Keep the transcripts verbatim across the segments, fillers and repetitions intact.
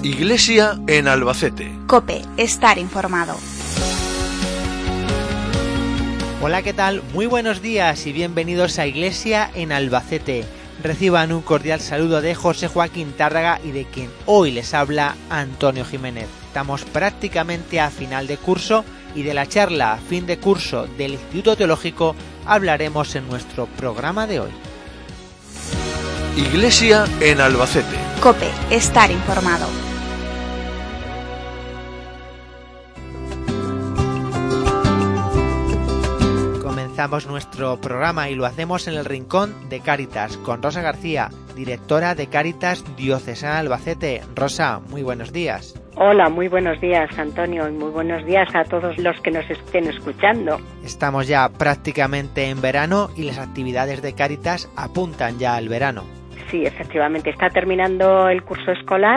Iglesia en Albacete. COPE, estar informado. Hola, ¿qué tal? Muy buenos días y bienvenidos a Iglesia en Albacete. Reciban un cordial saludo de José Joaquín Tárraga y de quien hoy les habla Antonio Jiménez. Estamos prácticamente a final de curso y de la charla fin de curso del Instituto Teológico hablaremos en nuestro programa de hoy. Iglesia en Albacete. COPE, estar informado. Comenzamos nuestro programa y lo hacemos en el Rincón de Cáritas con Rosa García, directora de Cáritas Diocesana Albacete. Rosa, muy buenos días. Hola, muy buenos días, Antonio, y muy buenos días a todos los que nos estén escuchando. Estamos ya prácticamente en verano y las actividades de Cáritas apuntan ya al verano. Sí, efectivamente, está terminando el curso escolar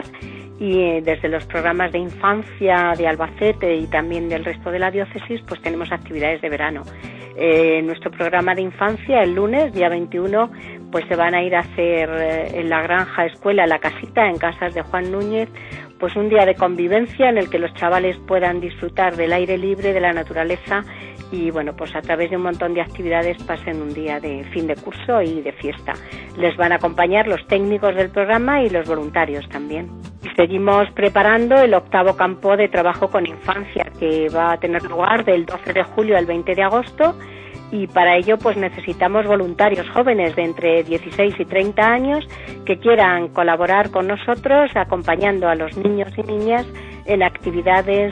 y desde los programas de infancia de Albacete y también del resto de la diócesis, pues tenemos actividades de verano. Eh, nuestro programa de infancia, el lunes, día veintiuno, pues se van a ir a hacer eh, en la granja escuela, la casita, en casas de Juan Núñez, pues un día de convivencia en el que los chavales puedan disfrutar del aire libre, de la naturaleza y bueno, pues a través de un montón de actividades pasen un día de fin de curso y de fiesta. Les van a acompañar los técnicos del programa y los voluntarios también. Y seguimos preparando el octavo campo de trabajo con infancia que va a tener lugar del doce de julio al veinte de agosto y para ello pues necesitamos voluntarios jóvenes de entre dieciséis y treinta años que quieran colaborar con nosotros acompañando a los niños y niñas en actividades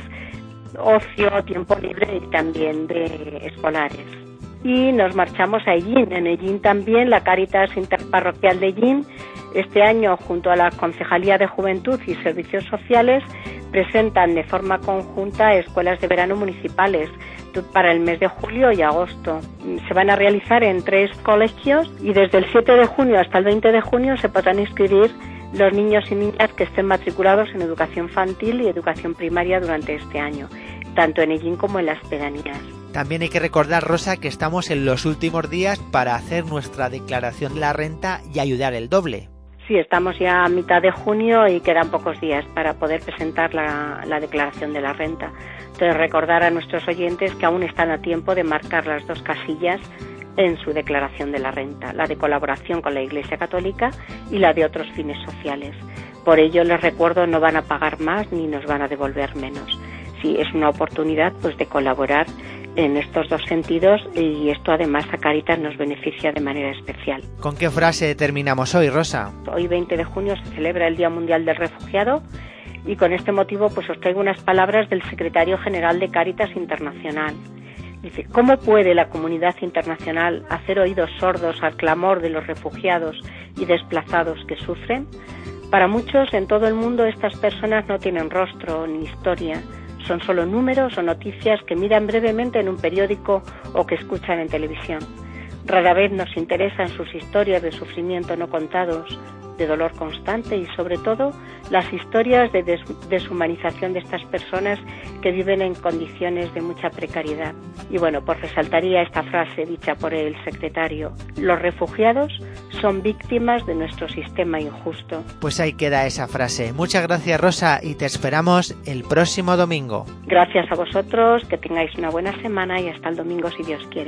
ocio, tiempo libre y también de escolares. Y nos marchamos a Ellín. En Ellín también la Cáritas Interparroquial de Ellín este año junto a la Concejalía de Juventud y Servicios Sociales presentan de forma conjunta escuelas de verano municipales para el mes de julio y agosto. Se van a realizar en tres colegios y desde el siete de junio hasta el veinte de junio se podrán inscribir los niños y niñas que estén matriculados en educación infantil y educación primaria durante este año, tanto en Ellín como en las pedanías. También hay que recordar, Rosa, que estamos en los últimos días para hacer nuestra declaración de la renta y ayudar el doble. Sí, estamos ya a mitad de junio y quedan pocos días para poder presentar la, la declaración de la renta. Entonces, recordar a nuestros oyentes que aún están a tiempo de marcar las dos casillas en su declaración de la renta, la de colaboración con la Iglesia Católica y la de otros fines sociales. Por ello, les recuerdo, no van a pagar más ni nos van a devolver menos. Sí, es una oportunidad pues de colaborar en estos dos sentidos y esto además a Cáritas nos beneficia de manera especial. ¿Con qué frase terminamos hoy, Rosa? Hoy veinte de junio se celebra el Día Mundial del Refugiado y con este motivo pues os traigo unas palabras del secretario general de Cáritas Internacional. Dice, ¿cómo puede la comunidad internacional hacer oídos sordos al clamor de los refugiados y desplazados que sufren? Para muchos en todo el mundo estas personas no tienen rostro ni historia, son solo números o noticias que miran brevemente en un periódico o que escuchan en televisión. Rara vez nos interesan sus historias de sufrimiento no contados, de dolor constante y sobre todo las historias de des- deshumanización de estas personas que viven en condiciones de mucha precariedad. Y bueno, pues resaltaría esta frase dicha por el secretario: los refugiados son víctimas de nuestro sistema injusto. Pues ahí queda esa frase. Muchas gracias, Rosa, y te esperamos el próximo domingo. Gracias a vosotros, que tengáis una buena semana y hasta el domingo si Dios quiere.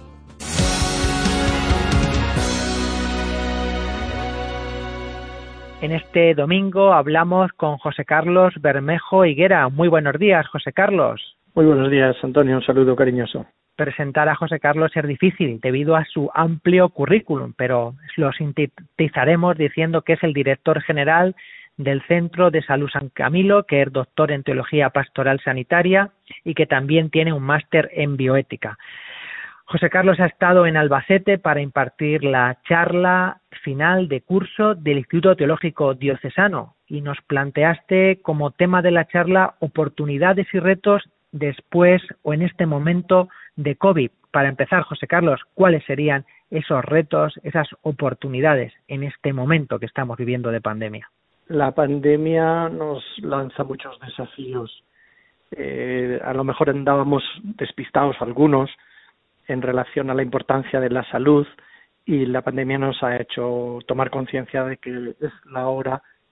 En este domingo hablamos con José Carlos Bermejo Higuera. Muy buenos días, José Carlos. Muy buenos días, Antonio. Un saludo cariñoso. Presentar a José Carlos es difícil debido a su amplio currículum, pero lo sintetizaremos diciendo que es el director general del Centro de Salud San Camilo, que es doctor en Teología Pastoral Sanitaria y que también tiene un máster en bioética. José Carlos ha estado en Albacete para impartir la charla final de curso del Instituto Teológico Diocesano y nos planteaste como tema de la charla oportunidades y retos después o en este momento de COVID. Para empezar, José Carlos, ¿cuáles serían esos retos, esas oportunidades en este momento que estamos viviendo de pandemia? La pandemia nos lanza muchos desafíos. Eh, a lo mejor andábamos despistados algunos en relación a la importancia de la salud y la pandemia nos ha hecho tomar conciencia de que es la hora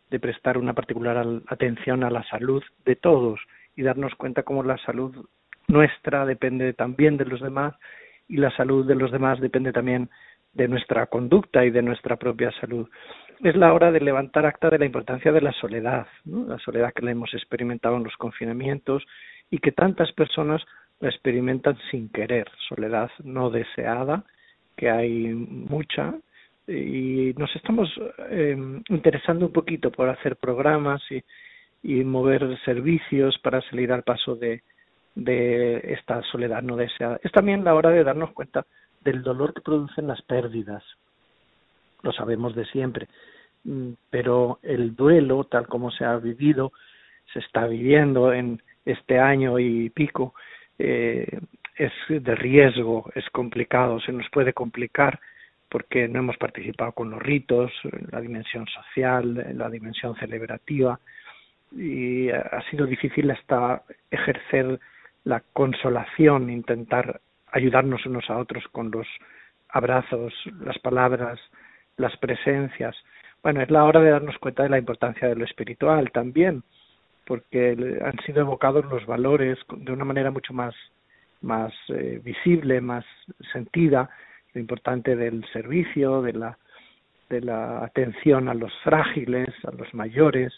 de prestar una particular atención a la salud de todos y darnos cuenta cómo la salud nuestra depende también de los demás y la salud de los demás depende también de nuestra conducta y de nuestra propia salud. Es la hora de levantar acta de la importancia de la soledad, ¿no? La soledad que la hemos experimentado en los confinamientos y que tantas personas la experimentan sin querer, soledad no deseada, que hay mucha, y nos estamos eh, interesando un poquito por hacer programas y, y mover servicios para salir al paso de, de esta soledad no deseada. Es también la hora de darnos cuenta del dolor que producen las pérdidas. Lo sabemos de siempre, pero el duelo, tal como se ha vivido, se está viviendo en este año y pico, eh, es de riesgo, es complicado, se nos puede complicar porque no hemos participado con los ritos, en la dimensión social, en la dimensión celebrativa, y ha sido difícil hasta ejercer la consolación, intentar ayudarnos unos a otros con los abrazos, las palabras, las presencias. Bueno, es la hora de darnos cuenta de la importancia de lo espiritual también, porque han sido evocados los valores de una manera mucho más, más eh, visible, más sentida, lo importante del servicio, de la, de la atención a los frágiles, a los mayores.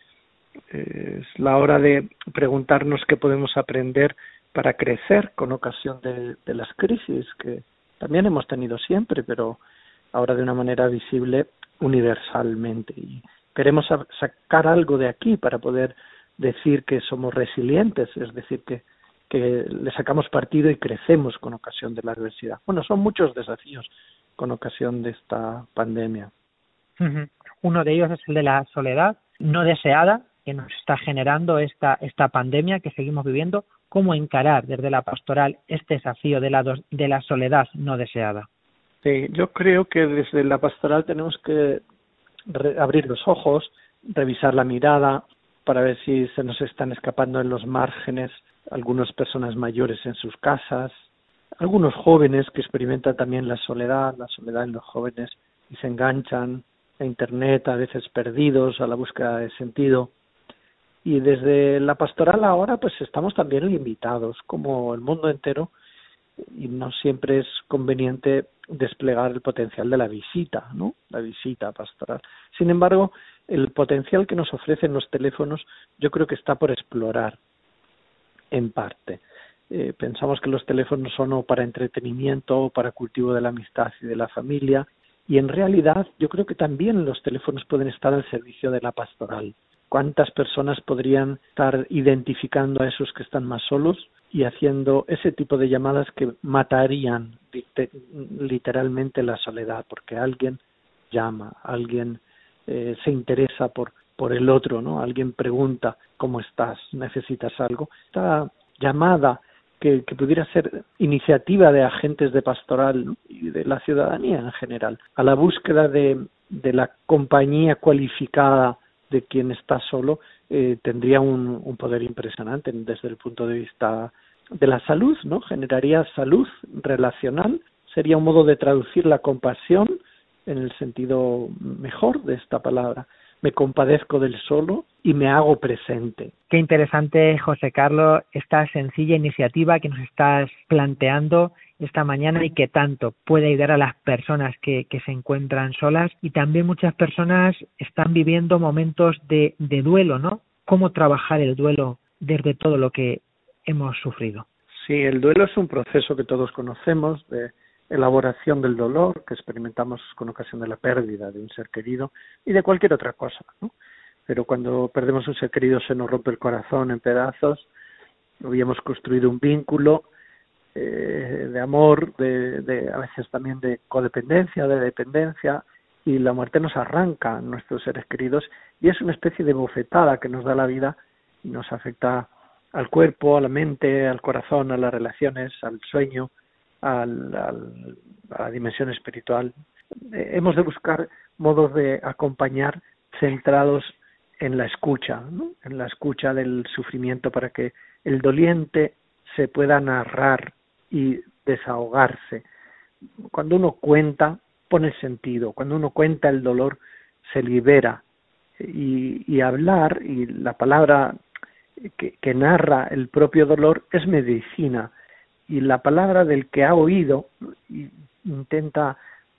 Eh, es la hora de preguntarnos qué podemos aprender para crecer con ocasión de, de las crisis que también hemos tenido siempre, pero ahora de una manera visible universalmente. Y queremos sacar algo de aquí para poder decir que somos resilientes, es decir, que, que le sacamos partido y crecemos con ocasión de la adversidad. Bueno, son muchos desafíos con ocasión de esta pandemia. Uh-huh. Uno de ellos es el de la soledad no deseada que nos está generando esta, esta pandemia que seguimos viviendo. ¿Cómo encarar desde la pastoral este desafío de la, de la soledad no deseada? Sí, yo creo que desde la pastoral tenemos que re- abrir los ojos, revisar la mirada para ver si se nos están escapando en los márgenes algunas personas mayores en sus casas, algunos jóvenes que experimentan también la soledad, la soledad en los jóvenes y se enganchan a Internet, a veces perdidos, a la búsqueda de sentido. Y desde la pastoral ahora pues estamos también invitados, como el mundo entero, y no siempre es conveniente desplegar el potencial de la visita, ¿no? La visita pastoral. Sin embargo, el potencial que nos ofrecen los teléfonos yo creo que está por explorar en parte. Eh, pensamos que los teléfonos son o para entretenimiento o para cultivo de la amistad y de la familia, y en realidad yo creo que también los teléfonos pueden estar al servicio de la pastoral. ¿Cuántas personas podrían estar identificando a esos que están más solos y haciendo ese tipo de llamadas que matarían literalmente la soledad? Porque alguien llama, alguien eh, se interesa por por el otro, ¿no? Alguien pregunta cómo estás, necesitas algo. Esta llamada que, que pudiera ser iniciativa de agentes de pastoral, ¿no? Y de la ciudadanía en general, a la búsqueda de, de la compañía cualificada de quien está solo, eh, tendría un, un poder impresionante desde el punto de vista de la salud, ¿no? Generaría salud relacional, sería un modo de traducir la compasión en el sentido mejor de esta palabra. Me compadezco del solo y me hago presente. Qué interesante, José Carlos, esta sencilla iniciativa que nos estás planteando esta mañana y que tanto puede ayudar a las personas que, que se encuentran solas, y también muchas personas están viviendo momentos de, de duelo, ¿no? ¿Cómo trabajar el duelo desde todo lo que hemos sufrido? Sí, el duelo es un proceso que todos conocemos de elaboración del dolor que experimentamos con ocasión de la pérdida de un ser querido y de cualquier otra cosa, ¿no? Pero cuando perdemos un ser querido se nos rompe el corazón en pedazos. Habíamos construido un vínculo eh, de amor, de, de a veces también de codependencia, de dependencia, y la muerte nos arranca a nuestros seres queridos y es una especie de bofetada que nos da la vida y nos afecta al cuerpo, a la mente, al corazón, a las relaciones, al sueño, Al, al, a la dimensión espiritual. Eh, hemos de buscar modos de acompañar centrados en la escucha, ¿no? En la escucha del sufrimiento para que el doliente se pueda narrar y desahogarse. Cuando uno cuenta, pone sentido. Cuando uno cuenta el dolor, se libera y, y hablar, y la palabra que, que narra el propio dolor es medicina, y la palabra del que ha oído intenta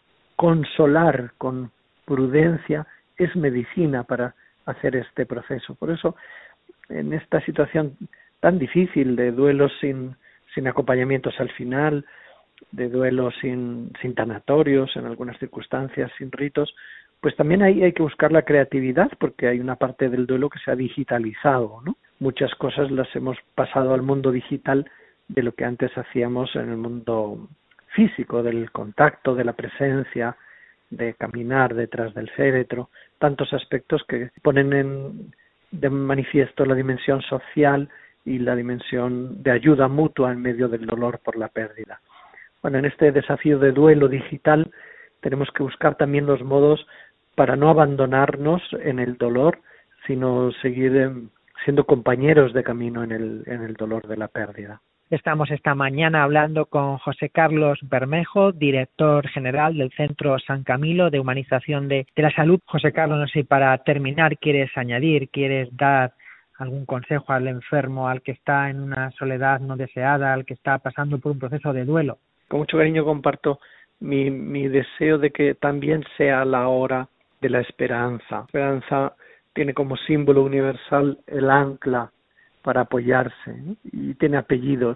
consolar con prudencia es medicina para hacer este proceso. Por eso, en esta situación tan difícil de duelos sin, sin acompañamientos al final, de duelos sin, sin tanatorios, en algunas circunstancias, sin ritos, pues también ahí hay que buscar la creatividad, porque hay una parte del duelo que se ha digitalizado, ¿no? Muchas cosas las hemos pasado al mundo digital de lo que antes hacíamos en el mundo físico, del contacto, de la presencia, de caminar detrás del féretro, tantos aspectos que ponen en, de manifiesto la dimensión social y la dimensión de ayuda mutua en medio del dolor por la pérdida. Bueno, en este desafío de duelo digital tenemos que buscar también los modos para no abandonarnos en el dolor, sino seguir eh, siendo compañeros de camino en el, en el dolor de la pérdida. Estamos esta mañana hablando con José Carlos Bermejo, director general del Centro San Camilo de Humanización de, de la Salud. José Carlos, no sé si para terminar quieres añadir, quieres dar algún consejo al enfermo, al que está en una soledad no deseada, al que está pasando por un proceso de duelo. Con mucho cariño comparto mi, mi deseo de que también sea la hora de la esperanza. La esperanza tiene como símbolo universal el ancla para apoyarse, ¿eh? Y tiene apellidos,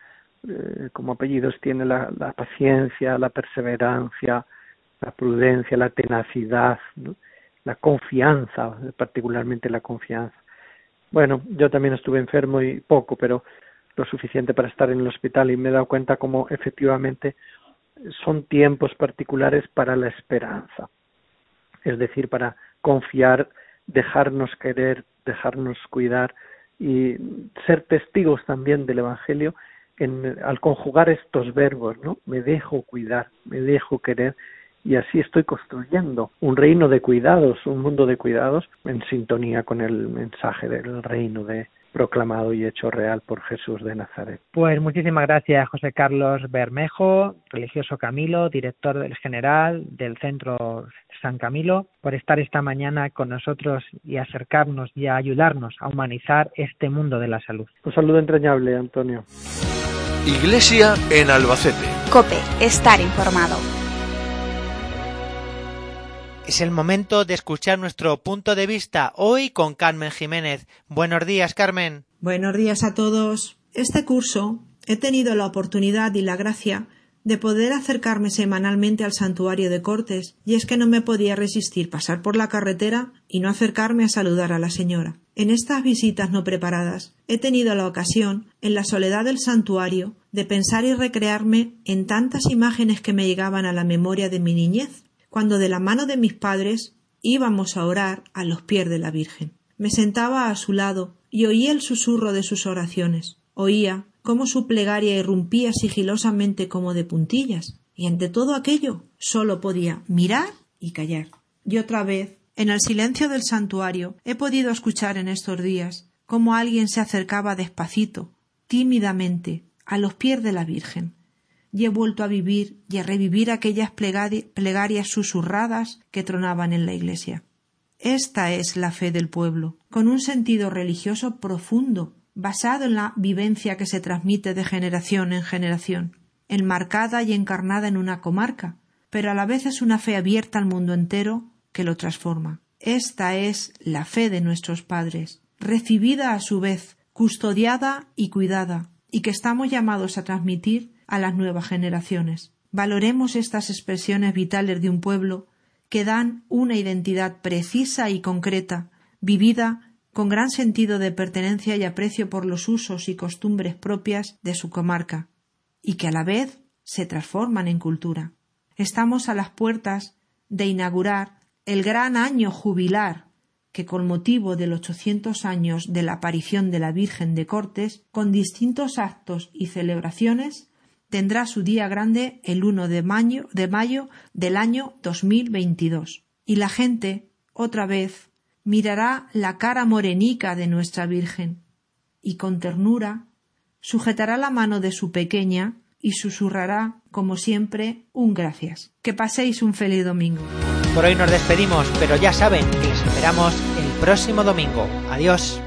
eh, como apellidos tiene la, la paciencia, la perseverancia, la prudencia, la tenacidad, ¿no? La confianza, particularmente la confianza. Bueno, yo también estuve enfermo y poco, pero lo suficiente para estar en el hospital, y me he dado cuenta cómo efectivamente son tiempos particulares para la esperanza, es decir, para confiar, dejarnos querer, dejarnos cuidar y ser testigos también del Evangelio en, al conjugar estos verbos, ¿no? Me dejo cuidar, me dejo querer, y así estoy construyendo un reino de cuidados, un mundo de cuidados en sintonía con el mensaje del reino de proclamado y hecho real por Jesús de Nazaret. Pues muchísimas gracias, José Carlos Bermejo, religioso Camilo, director del general del Centro San Camilo, por estar esta mañana con nosotros y acercarnos y a ayudarnos a humanizar este mundo de la salud. Un saludo entrañable, Antonio. Iglesia en Albacete. COPE, estar informado. Es el momento de escuchar nuestro punto de vista hoy con Carmen Jiménez. Buenos días, Carmen. Buenos días a todos. Este curso he tenido la oportunidad y la gracia de poder acercarme semanalmente al santuario de Cortes, y es que no me podía resistir pasar por la carretera y no acercarme a saludar a la señora. En estas visitas no preparadas he tenido la ocasión, en la soledad del santuario, de pensar y recrearme en tantas imágenes que me llegaban a la memoria de mi niñez, cuando de la mano de mis padres íbamos a orar a los pies de la Virgen. Me sentaba a su lado y oía el susurro de sus oraciones. Oía cómo su plegaria irrumpía sigilosamente como de puntillas, y ante todo aquello sólo podía mirar y callar. Y otra vez, en el silencio del santuario, he podido escuchar en estos días cómo alguien se acercaba despacito, tímidamente, a los pies de la Virgen. Y he vuelto a vivir y a revivir aquellas plegarias susurradas que tronaban en la iglesia. Esta es la fe del pueblo, con un sentido religioso profundo, basado en la vivencia que se transmite de generación en generación, enmarcada y encarnada en una comarca, pero a la vez es una fe abierta al mundo entero que lo transforma. Esta es la fe de nuestros padres, recibida a su vez, custodiada y cuidada, y que estamos llamados a transmitir a las nuevas generaciones. Valoremos estas expresiones vitales de un pueblo que dan una identidad precisa y concreta, vivida con gran sentido de pertenencia y aprecio por los usos y costumbres propias de su comarca, y que a la vez se transforman en cultura. Estamos a las puertas de inaugurar el gran año jubilar que, con motivo de los ochocientos años de la aparición de la Virgen de Cortes, con distintos actos y celebraciones, tendrá su día grande el uno de mayo, de mayo del año dos mil veintidós. Y la gente, otra vez, mirará la cara morenica de nuestra Virgen y con ternura sujetará la mano de su pequeña y susurrará, como siempre, un gracias. Que paséis un feliz domingo. Por hoy nos despedimos, pero ya saben que les esperamos el próximo domingo. Adiós.